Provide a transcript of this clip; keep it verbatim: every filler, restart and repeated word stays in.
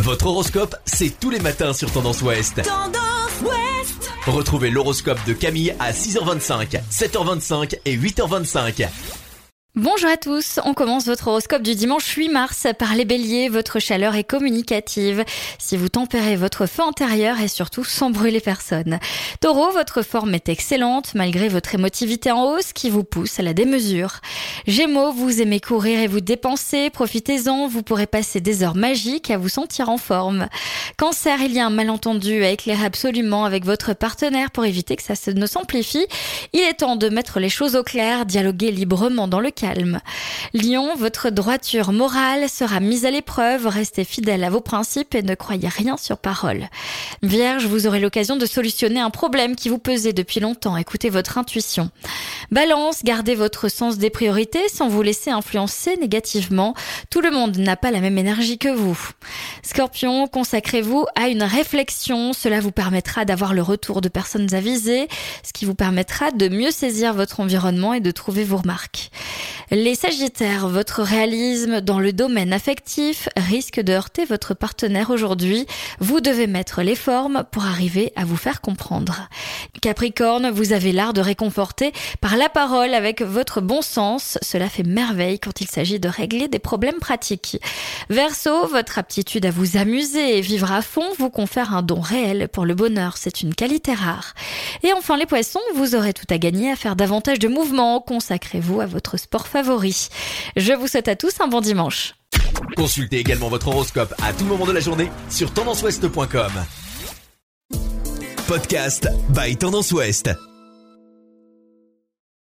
Votre horoscope, c'est tous les matins sur Tendance Ouest. Tendance Ouest. Retrouvez l'horoscope de Camille à six heures vingt-cinq, sept heures vingt-cinq et huit heures vingt-cinq. Bonjour à tous, on commence votre horoscope du dimanche huit mars par les béliers. Votre chaleur est communicative si vous tempérez votre feu intérieur et surtout sans brûler personne. Taureau, votre forme est excellente malgré votre émotivité en hausse qui vous pousse à la démesure. Gémeaux, vous aimez courir et vous dépenser, profitez-en, vous pourrez passer des heures magiques à vous sentir en forme. Cancer, il y a un malentendu à éclairer absolument avec votre partenaire pour éviter que ça ne s'amplifie. Il est temps de mettre les choses au clair, dialoguer librement dans le calme. Lion, votre droiture morale sera mise à l'épreuve, restez fidèle à vos principes et ne croyez rien sur parole. Vierge, vous aurez l'occasion de solutionner un problème qui vous pesait depuis longtemps, écoutez votre intuition. Balance, gardez votre sens des priorités sans vous laisser influencer négativement, tout le monde n'a pas la même énergie que vous. Scorpion, consacrez-vous à une réflexion, cela vous permettra d'avoir le retour de personnes avisées, ce qui vous permettra de mieux saisir votre environnement et de trouver vos remarques. Les Sagittaires, votre réalisme dans le domaine affectif risque de heurter votre partenaire aujourd'hui. Vous devez mettre les formes pour arriver à vous faire comprendre. Capricorne, vous avez l'art de réconforter par la parole avec votre bon sens. Cela fait merveille quand il s'agit de régler des problèmes pratiques. Verseau, votre aptitude à vous amuser et vivre à fond vous confère un don réel pour le bonheur. C'est une qualité rare. Et enfin les Poissons, vous aurez tout à gagner à faire davantage de mouvements. Consacrez-vous à votre sport favori. Je vous souhaite à tous un bon dimanche. Consultez également votre horoscope à tout moment de la journée sur tendance ouest point com. Podcast by Tendance Ouest.